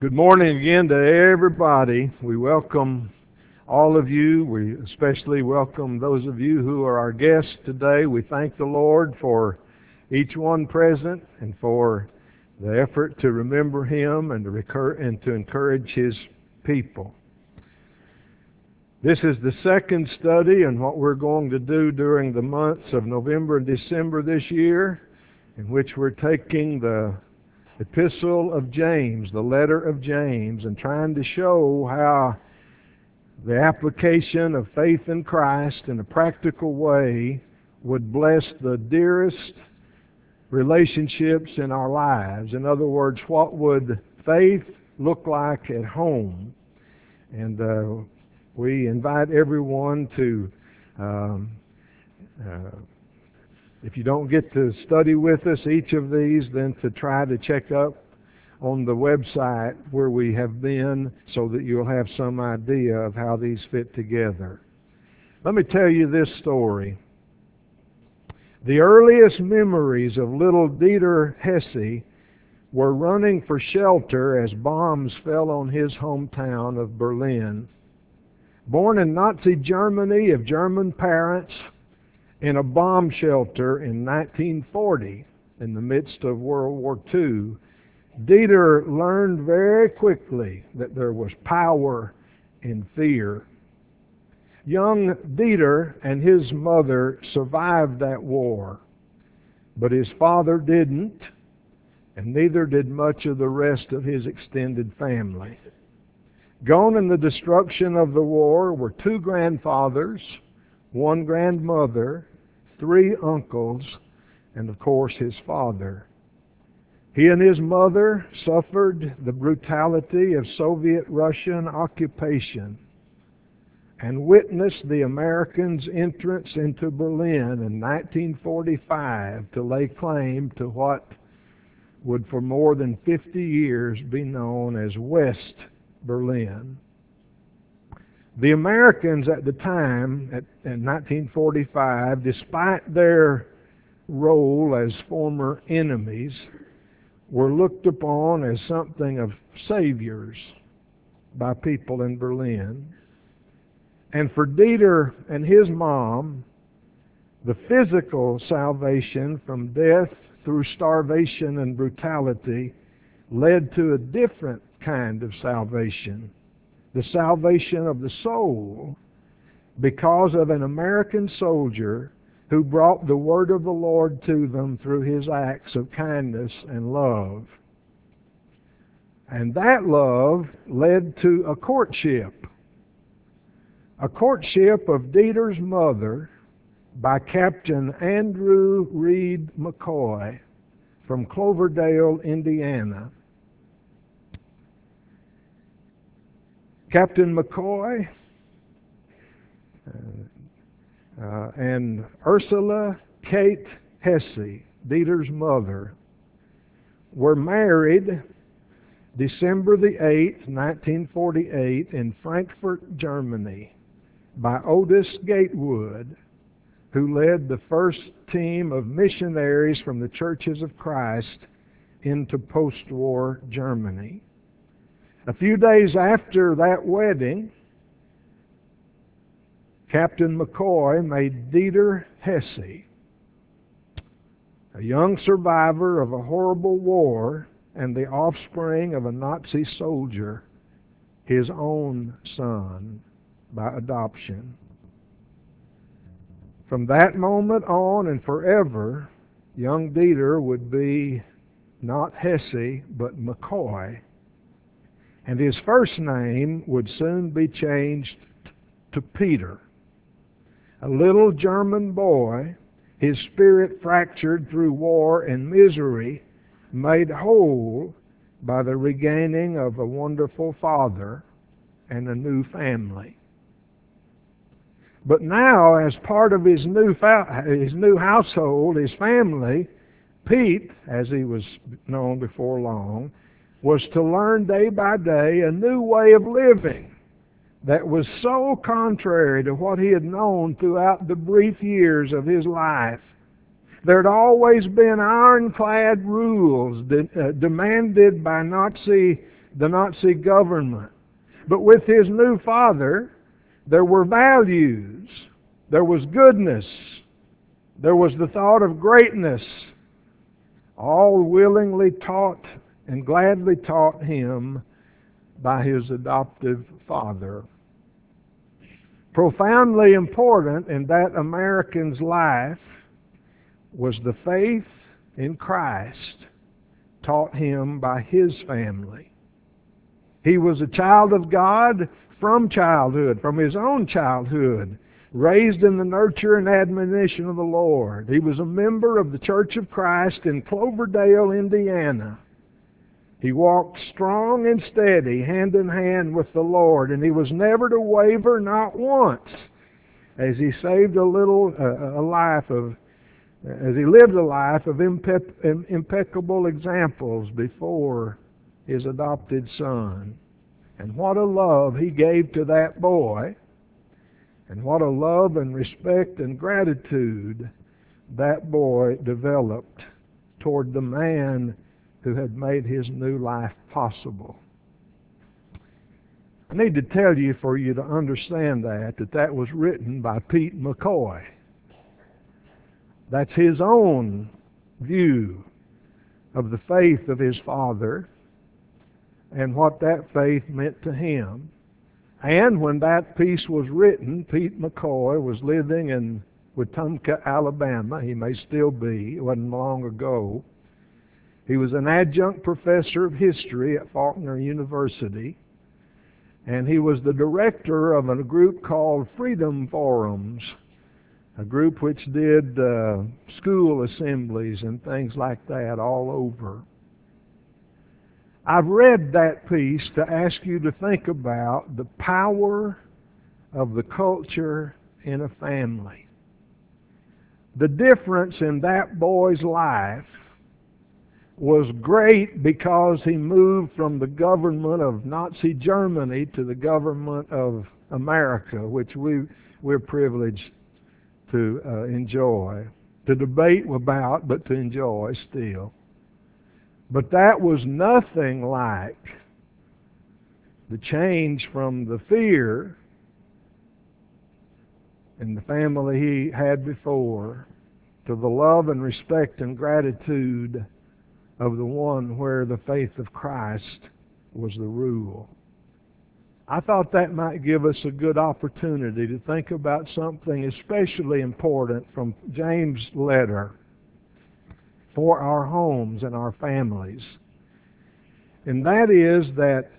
Good morning again to everybody. We welcome all of you. We especially welcome those of you who are our guests today. We thank the Lord for each one present and for the effort to remember Him and to encourage His people. This is the second study in what we're going to do during the months of November and December this year, in which we're taking the Epistle of James, the letter of James, and trying to show how the application of faith in Christ in a practical way would bless the dearest relationships in our lives. In other words, what would faith look like at home? And we invite everyone to if you don't get to study with us each of these, then to try to check up on the website where we have been so that you'll have some idea of how these fit together. Let me tell you this story. The earliest memories of little Dieter Hesse were running for shelter as bombs fell on his hometown of Berlin. Born in Nazi Germany of German parents, in a bomb shelter in 1940, in the midst of World War II, Dieter learned very quickly that there was power in fear. Young Dieter and his mother survived that war, but his father didn't, and neither did much of the rest of his extended family. Gone in the destruction of the war were 2 grandfathers, 1 grandmother, 3 uncles, and of course his father. He and his mother suffered the brutality of Soviet Russian occupation and witnessed the Americans' entrance into Berlin in 1945 to lay claim to what would for more than 50 years be known as West Berlin. The Americans at the time, in 1945, despite their role as former enemies, were looked upon as something of saviors by people in Berlin. And for Dieter and his mom, the physical salvation from death through starvation and brutality led to a different kind of salvation. The salvation of the soul, because of an American soldier who brought the word of the Lord to them through his acts of kindness and love. And that love led to a courtship of Dieter's mother by Captain Andrew Reed McCoy from Cloverdale, Indiana. Captain McCoy and Ursula Kate Hesse, Dieter's mother, were married December the 8th, 1948 in Frankfurt, Germany by Otis Gatewood, who led the first team of missionaries from the Churches of Christ into post-war Germany. A few days after that wedding, Captain McCoy made Dieter Hesse, a young survivor of a horrible war and the offspring of a Nazi soldier, his own son by adoption. From that moment on and forever, young Dieter would be not Hesse, but McCoy. And his first name would soon be changed to Peter. A little German boy, his spirit fractured through war and misery, made whole by the regaining of a wonderful father and a new family. But now, as part of his new household, his family, Pete, as he was known before long, was to learn day by day a new way of living that was so contrary to what he had known throughout the brief years of his life. There had always been ironclad rules demanded by Nazi the Nazi government. But with his new father, there were values. There was goodness. There was the thought of greatness, all willingly taught and gladly taught him by his adoptive father. Profoundly important in that American's life was the faith in Christ taught him by his family. He was a child of God from childhood, from his own childhood, raised in the nurture and admonition of the Lord. He was a member of the Church of Christ in Cloverdale, Indiana. He walked strong and steady, hand in hand with the Lord, and he was never to waver, not once, as he lived a life of impeccable examples before his adopted son. And what a love he gave to that boy, and what a love and respect and gratitude that boy developed toward the man who had made his new life possible. I need to tell you, for you to understand that was written by Pete McCoy. That's his own view of the faith of his father and what that faith meant to him. And when that piece was written, Pete McCoy was living in Wetumpka, Alabama. He may still be. It wasn't long ago. He was an adjunct professor of history at Faulkner University, and he was the director of a group called Freedom Forums, a group which did school assemblies and things like that all over. I've read that piece to ask you to think about the power of the culture in a family. The difference in that boy's life was great because he moved from the government of Nazi Germany to the government of America, which we're privileged to enjoy, to debate about, but to enjoy still. But that was nothing like the change from the fear in the family he had before to the love and respect and gratitude of the one where the faith of Christ was the rule. I thought that might give us a good opportunity to think about something especially important from James' letter for our homes and our families. And that is that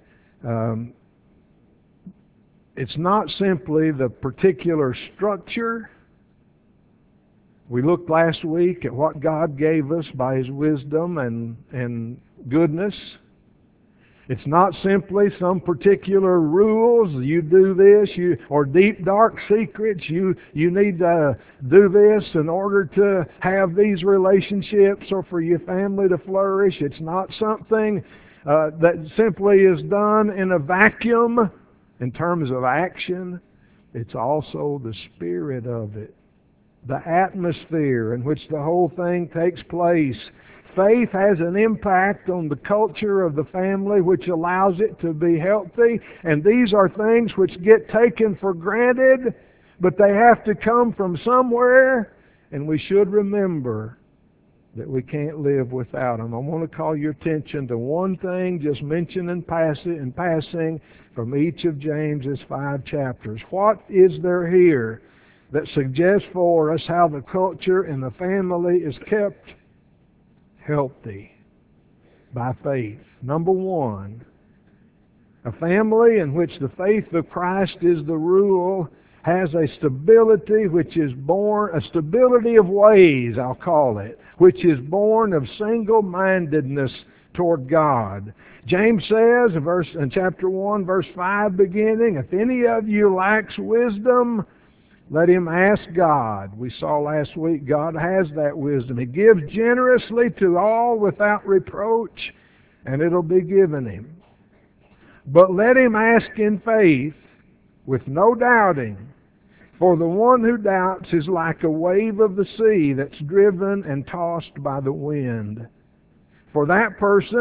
it's not simply the particular structure. We looked last week at what God gave us by His wisdom and goodness. It's not simply some particular rules. You do this, or deep dark secrets. You need to do this in order to have these relationships or for your family to flourish. It's not something that simply is done in a vacuum in terms of action. It's also the spirit of it, the atmosphere in which the whole thing takes place. Faith has an impact on the culture of the family which allows it to be healthy, and these are things which get taken for granted, but they have to come from somewhere, and we should remember that we can't live without them. I want to call your attention to one thing just mentioned in passing from each of James's 5 chapters. What is there here that suggests for us how the culture in the family is kept healthy by faith? Number one, a family in which the faith of Christ is the rule has a stability which is born, a stability of ways, I'll call it, which is born of single-mindedness toward God. James says in chapter 1, verse 5 beginning, if any of you lacks wisdom, let him ask God. We saw last week God has that wisdom. He gives generously to all without reproach, and it'll be given him. But let him ask in faith with no doubting. For the one who doubts is like a wave of the sea that's driven and tossed by the wind. For that person, not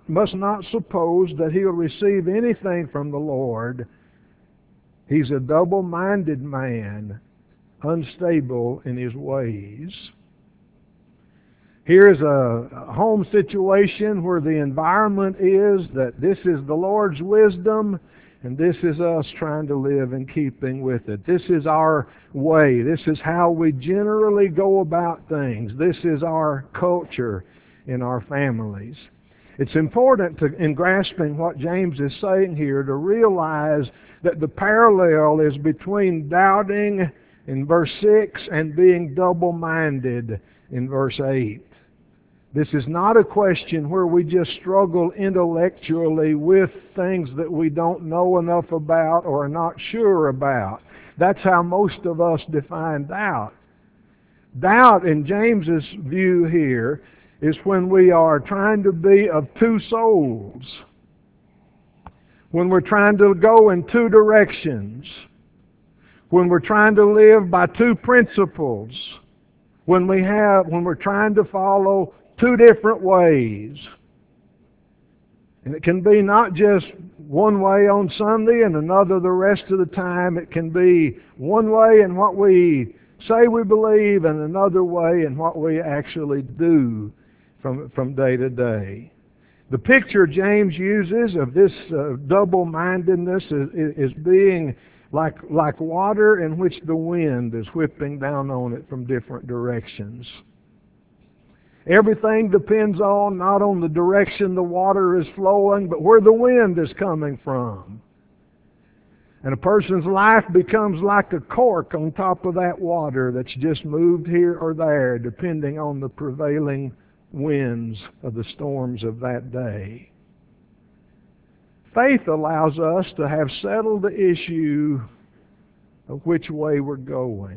must not suppose that he'll receive anything from the Lord. He's a double-minded man, unstable in his ways. Here's a home situation where the environment is that this is the Lord's wisdom, and this is us trying to live in keeping with it. This is our way. This is how we generally go about things. This is our culture in our families. It's important in grasping what James is saying here to realize that the parallel is between doubting in verse 6 and being double-minded in verse 8. This is not a question where we just struggle intellectually with things that we don't know enough about or are not sure about. That's how most of us define doubt. Doubt, in James's view here, is when we are trying to be of two souls, when we're trying to go in two directions, when we're trying to live by two principles, when we're trying to follow two different ways. And it can be not just one way on Sunday and another the rest of the time. It can be one way in what we say we believe and another way in what we actually do from day to day. The picture James uses of this double-mindedness is being like water in which the wind is whipping down on it from different directions. Everything depends not on the direction the water is flowing, but where the wind is coming from. And a person's life becomes like a cork on top of that water that's just moved here or there, depending on the prevailing winds of the storms of that day. Faith allows us to have settled the issue of which way we're going.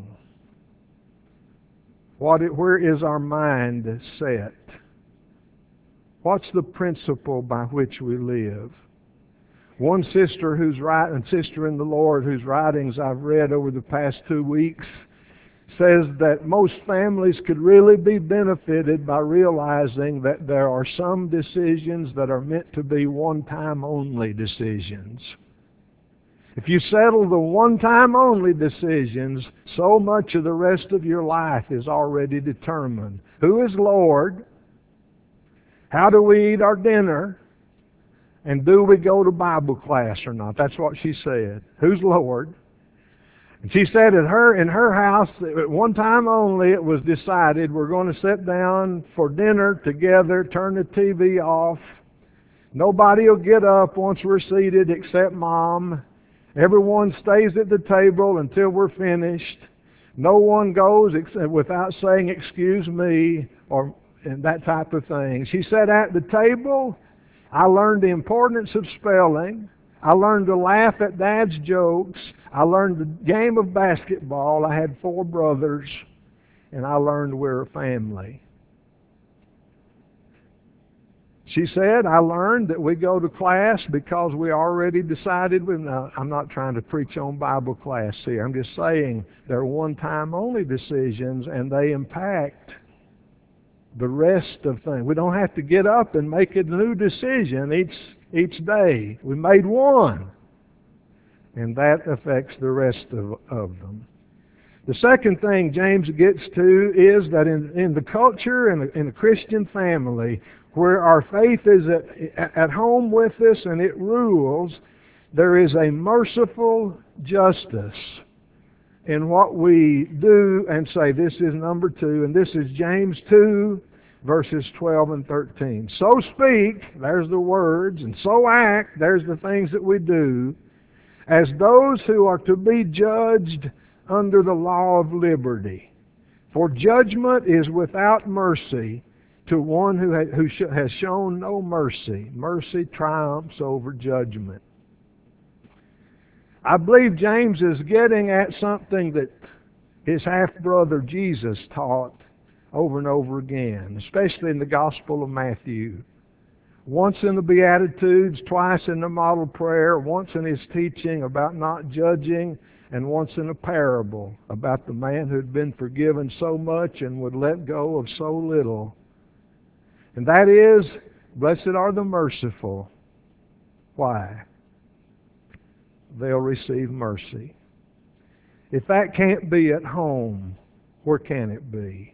Where is our mind set? What's the principle by which we live? One sister sister in the Lord whose writings I've read over the past 2 weeks says that most families could really be benefited by realizing that there are some decisions that are meant to be one-time only decisions. If you settle the one-time only decisions, so much of the rest of your life is already determined. Who is Lord? How do we eat our dinner? And do we go to Bible class or not? That's what she said. Who's Lord? And she said in her house, at one time only, it was decided we're going to sit down for dinner together, turn the TV off. Nobody will get up once we're seated except Mom. Everyone stays at the table until we're finished. No one goes without saying, "Excuse me," and that type of thing. She said at the table, I learned the importance of spelling. I learned to laugh at Dad's jokes. I learned the game of basketball. I had 4 brothers, and I learned we're a family. She said, I learned that we go to class because we already decided. I'm not trying to preach on Bible class here. I'm just saying they're one-time only decisions, and they impact the rest of things. We don't have to get up and make a new decision each day. We made one, and that affects the rest of them. The second thing James gets to is that in the culture, in a Christian family, where our faith is at home with us and it rules, there is a merciful justice in what we do and say. This is number 2, and this is James 2, verses 12 and 13. So speak, there's the words, and so act, there's the things that we do, as those who are to be judged under the law of liberty. For judgment is without mercy to one who has shown no mercy. Mercy triumphs over judgment. I believe James is getting at something that his half-brother Jesus taught over and over again, especially in the Gospel of Matthew. Once in the Beatitudes, twice in the model prayer, once in his teaching about not judging, and once in a parable about the man who had been forgiven so much and would let go of so little. And that is Blessed are the merciful. Why? They'll receive mercy. If that can't be at home, where can it be?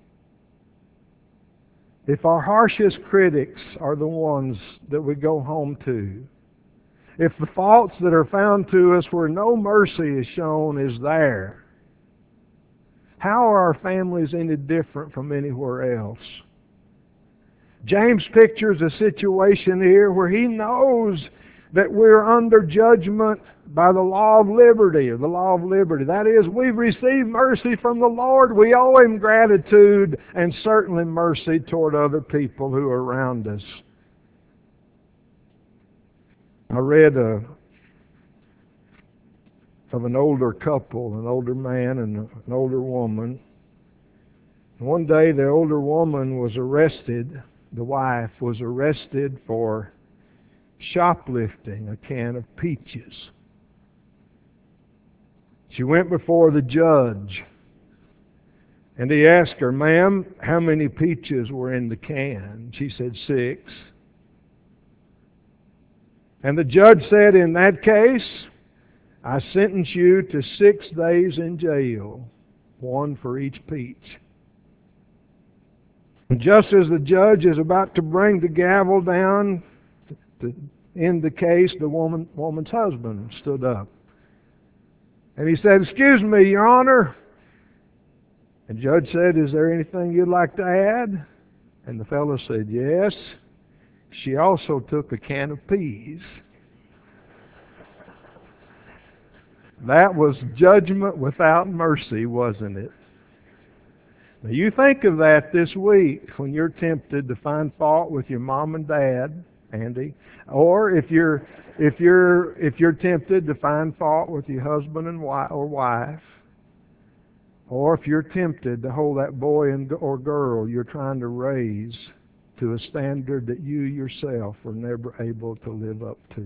If our harshest critics are the ones that we go home to, if the faults that are found to us where no mercy is shown is there, how are our families any different from anywhere else? James pictures a situation here where he knows that we're under judgment by the law of liberty, or the law of liberty. That is, we've received mercy from the Lord. We owe Him gratitude and certainly mercy toward other people who are around us. I read of an older couple, an older man and an older woman. One day the older woman was arrested, the wife was arrested for shoplifting a can of peaches. She went before the judge, and he asked her, "Ma'am, how many peaches were in the can?" She said, 6. And the judge said, "In that case, I sentence you to 6 days in jail, 1 for each peach." And just as the judge is about to bring the gavel down to end the case, the woman's husband stood up. And he said, "Excuse me, Your Honor." And the judge said, "Is there anything you'd like to add?" And the fellow said, "Yes. She also took a can of peas." That was judgment without mercy, wasn't it? Now you think of that this week when you're tempted to find fault with your mom and dad, Andy, or if you're tempted to find fault with your husband and wife, or if you're tempted to hold that boy or girl you're trying to raise to a standard that you yourself were never able to live up to.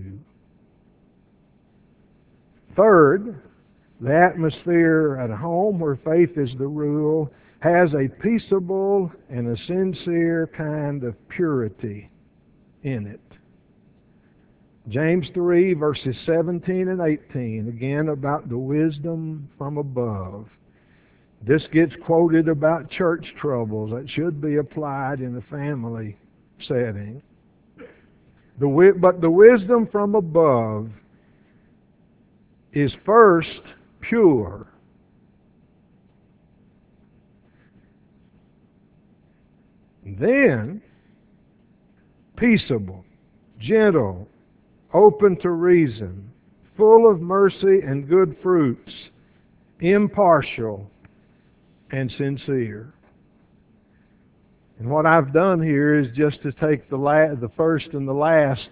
Third, the atmosphere at home where faith is the rule has a peaceable and a sincere kind of purity in it. James 3, verses 17 and 18, again about the wisdom from above. This gets quoted about church troubles that should be applied in a family setting. But the wisdom from above is first pure. Then peaceable, gentle, open to reason, full of mercy and good fruits, impartial and sincere. And what I've done here is just to take the first and the last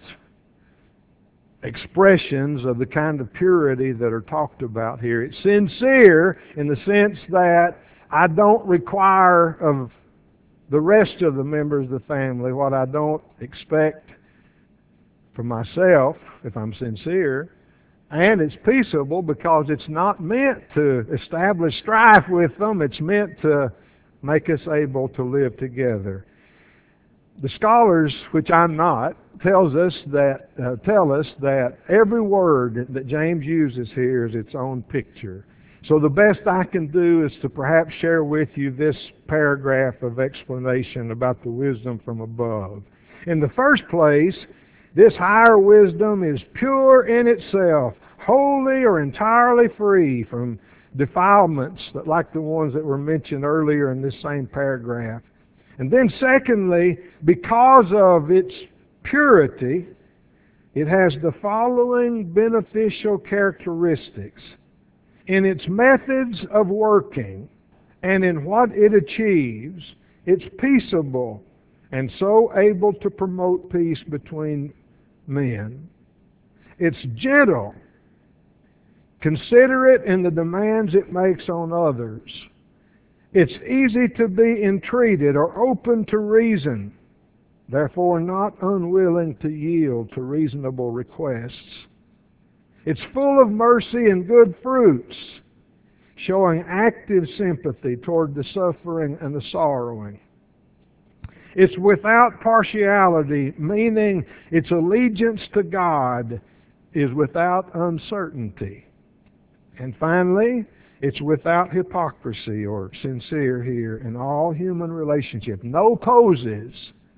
expressions of the kind of purity that are talked about here. It's sincere in the sense that I don't require of the rest of the members of the family what I don't expect for myself if I'm sincere. And it's peaceable because it's not meant to establish strife with them. It's meant to make us able to live together. The scholars, which I'm not, tell us that every word that James uses here is its own picture. So the best I can do is to perhaps share with you this paragraph of explanation about the wisdom from above. In the first place, this higher wisdom is pure in itself, wholly or entirely free from defilements like the ones that were mentioned earlier in this same paragraph. And then secondly, because of its purity, it has the following beneficial characteristics. In its methods of working and in what it achieves, it's peaceable and so able to promote peace between men. It's gentle, considerate in the demands it makes on others. It's easy to be entreated or open to reason, therefore not unwilling to yield to reasonable requests. It's full of mercy and good fruits, showing active sympathy toward the suffering and the sorrowing. It's without partiality, meaning its allegiance to God is without uncertainty. And finally, it's without hypocrisy, or sincere here, in all human relationship. No poses.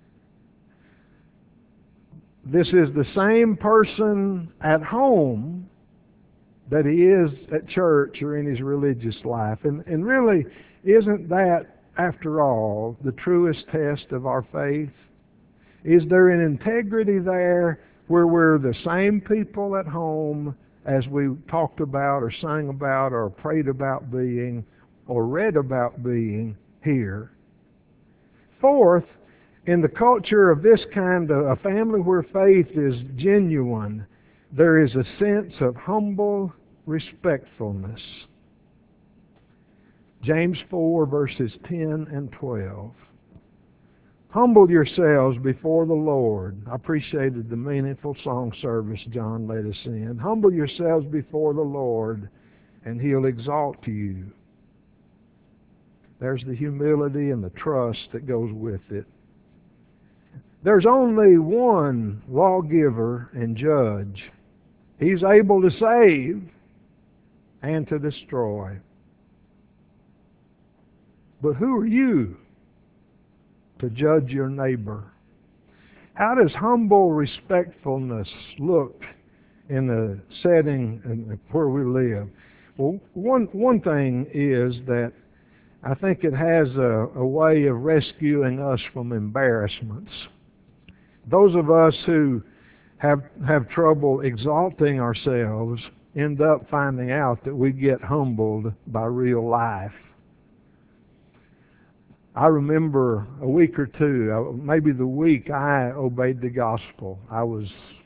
This is the same person at home that he is at church or in his religious life. And really, isn't that, after all, the truest test of our faith? Is there an integrity there where we're the same people at home as we talked about or sang about or prayed about being or read about being here? Fourth, in the culture of this kind of a family where faith is genuine, there is a sense of humble respectfulness. James 4, verses 10 and 12. Humble yourselves before the Lord. I appreciated the meaningful song service John led us in. Humble yourselves before the Lord, and He'll exalt you. There's the humility and the trust that goes with it. There's only one lawgiver and judge. He's able to save and to destroy. But who are you to judge your neighbor? How does humble respectfulness look in the setting where we live? Well, one thing is that I think it has a way of rescuing us from embarrassments. Those of us who have trouble exalting ourselves end up finding out that we get humbled by real life. I remember a week or two, maybe the week I obeyed the gospel. I was,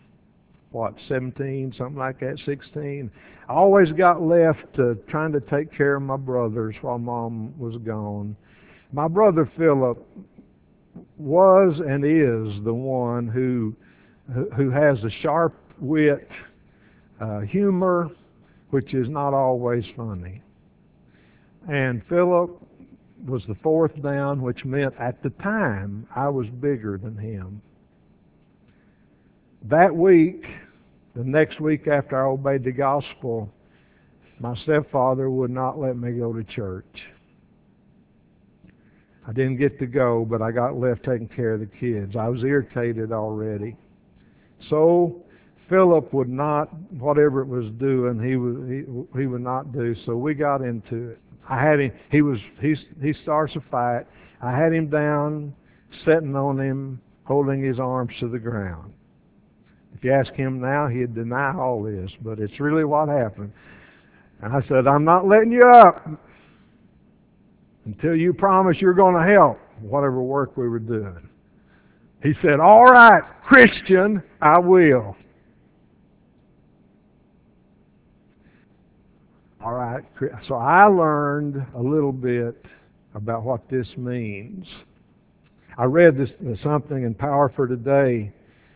17, something like that, 16. I always got left trying to take care of my brothers while Mom was gone. My brother Philip was and is the one who has a sharp wit, humor, which is not always funny. And Philip was the fourth down, which meant at the time I was bigger than him. That week, the next week after I obeyed the gospel, my stepfather would not let me go to church. I didn't get to go, but I got left taking care of the kids. I was irritated already. So Philip would not, whatever it was doing, he would not do. So we got into it. I had him. He starts a fight. I had him down, sitting on him, holding his arms to the ground. If you ask him now, he'd deny all this, but it's really what happened. And I said, I'm not letting you up until you promise you're going to help whatever work we were doing. He said, all right, Christian, I will. All right, so I learned a little bit about what this means. I read something in Power for Today.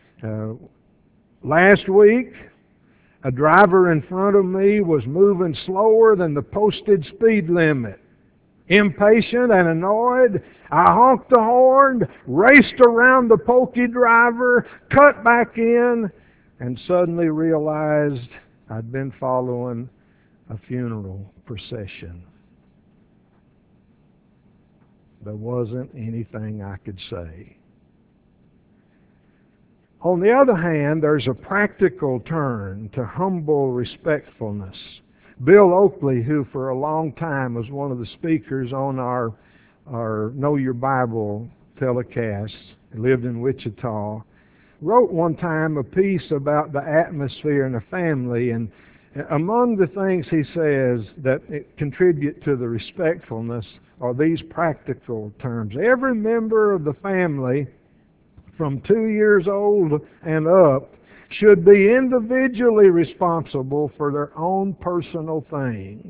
Last week, a driver in front of me was moving slower than the posted speed limit. Impatient and annoyed, I honked the horn, raced around the pokey driver, cut back in, and suddenly realized I'd been following a funeral procession. There wasn't anything I could say. On the other hand, there's a practical turn to humble respectfulness. Bill Oakley, who for a long time was one of the speakers on our Know Your Bible telecasts, lived in Wichita, wrote one time a piece about the atmosphere in a family, and among the things he says that contribute to the respectfulness are these practical terms. Every member of the family from 2 years old and up should be individually responsible for their own personal things.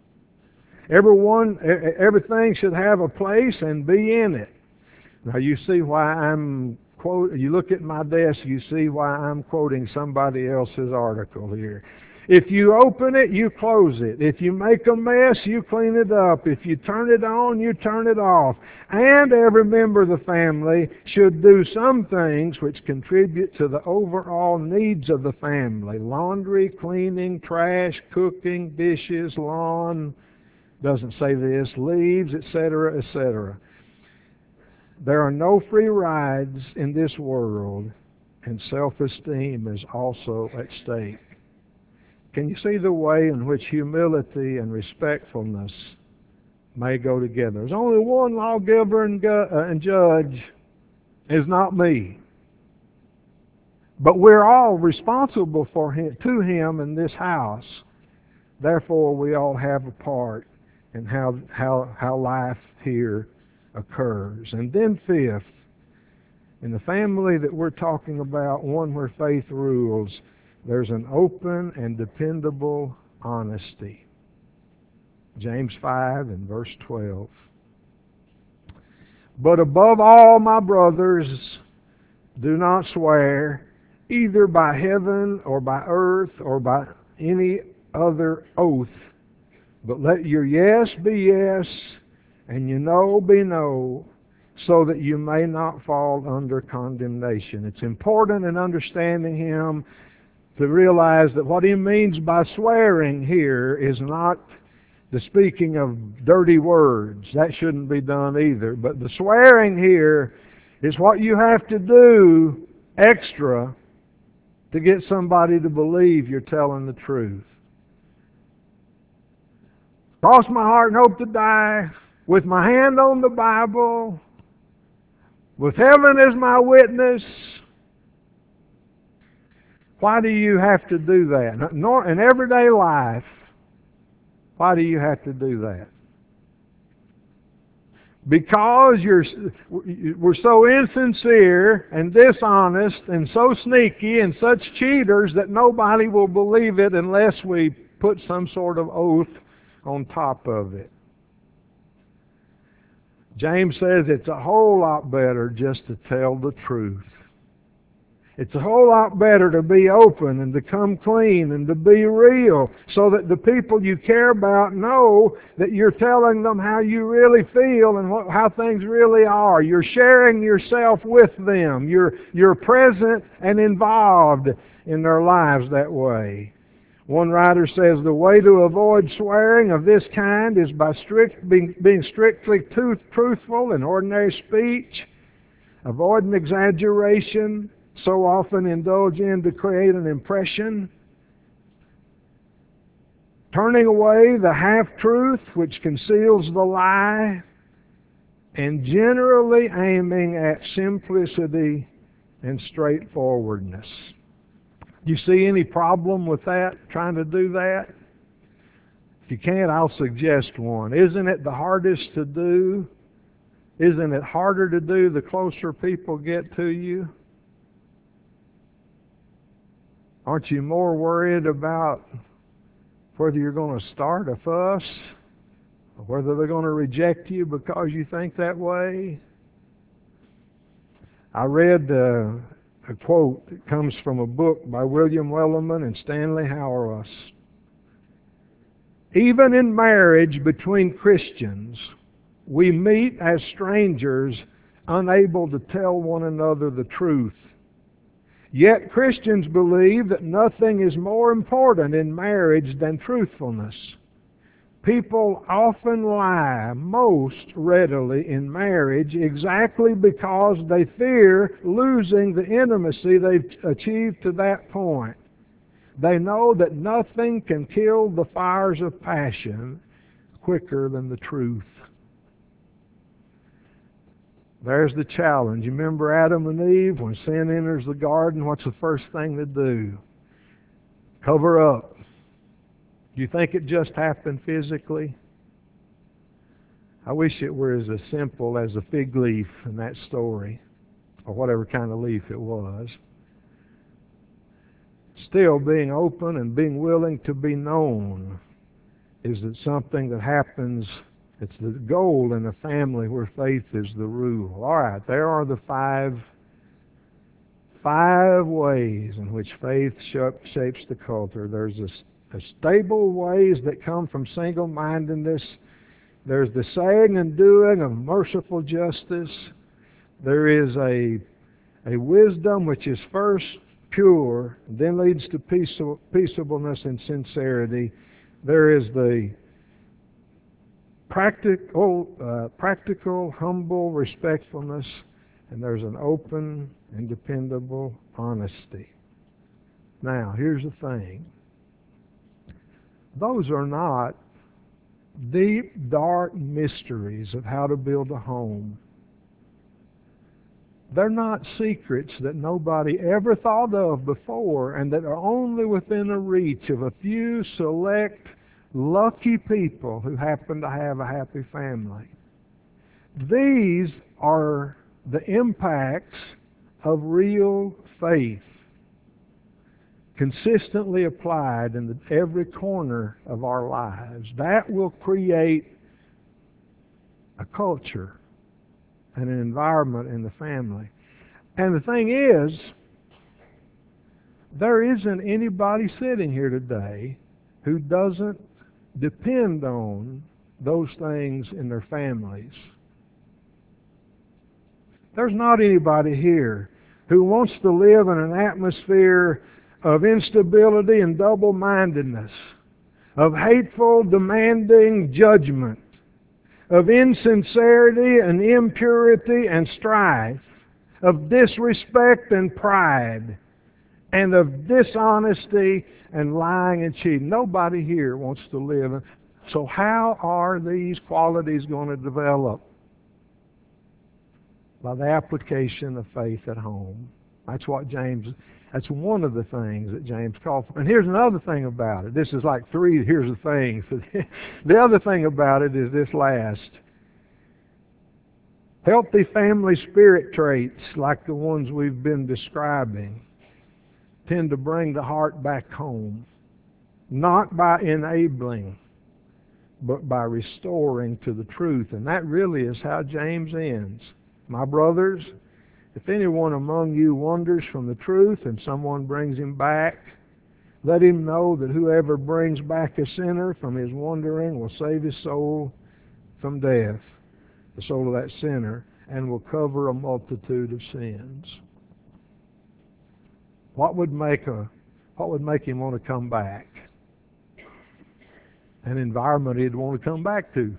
Everything should have a place and be in it. Now you see why you look at my desk, you see why I'm quoting somebody else's article here. If you open it, you close it. If you make a mess, you clean it up. If you turn it on, you turn it off. And every member of the family should do some things which contribute to the overall needs of the family. Laundry, cleaning, trash, cooking, dishes, lawn, doesn't say this, leaves, etc., etc. There are no free rides in this world, and self-esteem is also at stake. Can you see the way in which humility and respectfulness may go together? There's only one lawgiver and judge, is not me. But we're all responsible for him, to him in this house. Therefore, we all have a part in how life here occurs. And then fifth, in the family that we're talking about, one where faith rules, there's an open and dependable honesty. James 5 and verse 12. But above all, my brothers, do not swear, either by heaven or by earth or by any other oath, but let your yes be yes and your no be no, so that you may not fall under condemnation. It's important in understanding him to realize that what he means by swearing here is not the speaking of dirty words. That shouldn't be done either. But the swearing here is what you have to do extra to get somebody to believe you're telling the truth. Cross my heart and hope to die, with my hand on the Bible, with heaven as my witness. Why do you have to do that? In everyday life, why do you have to do that? Because we're so insincere and dishonest and so sneaky and such cheaters that nobody will believe it unless we put some sort of oath on top of it. James says it's a whole lot better just to tell the truth. It's a whole lot better to be open and to come clean and to be real, so that the people you care about know that you're telling them how you really feel and how things really are. You're sharing yourself with them. You're present and involved in their lives that way. One writer says the way to avoid swearing of this kind is by being strictly truthful in ordinary speech, avoiding exaggeration, so often indulge in to create an impression, turning away the half-truth which conceals the lie, and generally aiming at simplicity and straightforwardness. Do you see any problem with that, trying to do that? If you can't, I'll suggest one. Isn't it the hardest to do? Isn't it harder to do the closer people get to you? Aren't you more worried about whether you're going to start a fuss, or whether they're going to reject you because you think that way? I read a quote that comes from a book by William Wellerman and Stanley Hauerwas. Even in marriage between Christians, we meet as strangers, unable to tell one another the truth. Yet Christians believe that nothing is more important in marriage than truthfulness. People often lie most readily in marriage exactly because they fear losing the intimacy they've achieved to that point. They know that nothing can kill the fires of passion quicker than the truth. There's the challenge. You remember Adam and Eve? When sin enters the garden, what's the first thing they do? Cover up. Do you think it just happened physically? I wish it were as simple as a fig leaf in that story, or whatever kind of leaf it was. Still, being open and being willing to be known is it something that happens. It's the goal in a family where faith is the rule. All right, there are the 5 5 ways in which faith shapes the culture. There's a stable ways that come from single-mindedness. There's the saying and doing of merciful justice. There is a wisdom which is first pure, then leads to peaceableness and sincerity. There is the practical, humble respectfulness, and there's an open and dependable honesty. Now, here's the thing. Those are not deep, dark mysteries of how to build a home. They're not secrets that nobody ever thought of before and that are only within the reach of a few select, lucky people who happen to have a happy family. These are the impacts of real faith, consistently applied in every corner of our lives. That will create a culture and an environment in the family. And the thing is, there isn't anybody sitting here today who doesn't depend on those things in their families. There's not anybody here who wants to live in an atmosphere of instability and double-mindedness, of hateful, demanding judgment, of insincerity and impurity and strife, of disrespect and pride, and of dishonesty and lying and cheating. Nobody here wants to live. So how are these qualities going to develop? By the application of faith at home. That's one of the things that James called for. And here's another thing about it. This is like 3, here's the things. The other thing about it is this last. Healthy family spirit traits, like the ones we've been describing, tend to bring the heart back home. Not by enabling, but by restoring to the truth. And that really is how James ends. My brothers, if anyone among you wanders from the truth and someone brings him back, let him know that whoever brings back a sinner from his wandering will save his soul from death, the soul of that sinner, and will cover a multitude of sins. What would make him want to come back? An environment he'd want to come back to.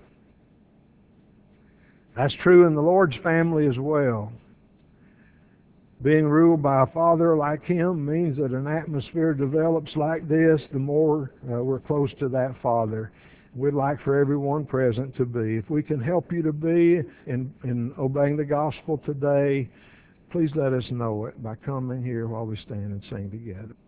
That's true in the Lord's family as well. Being ruled by a father like him means that an atmosphere develops like this, the more we're close to that father. We'd like for everyone present to be. If we can help you to be in obeying the gospel today, please let us know it by coming here while we stand and sing together.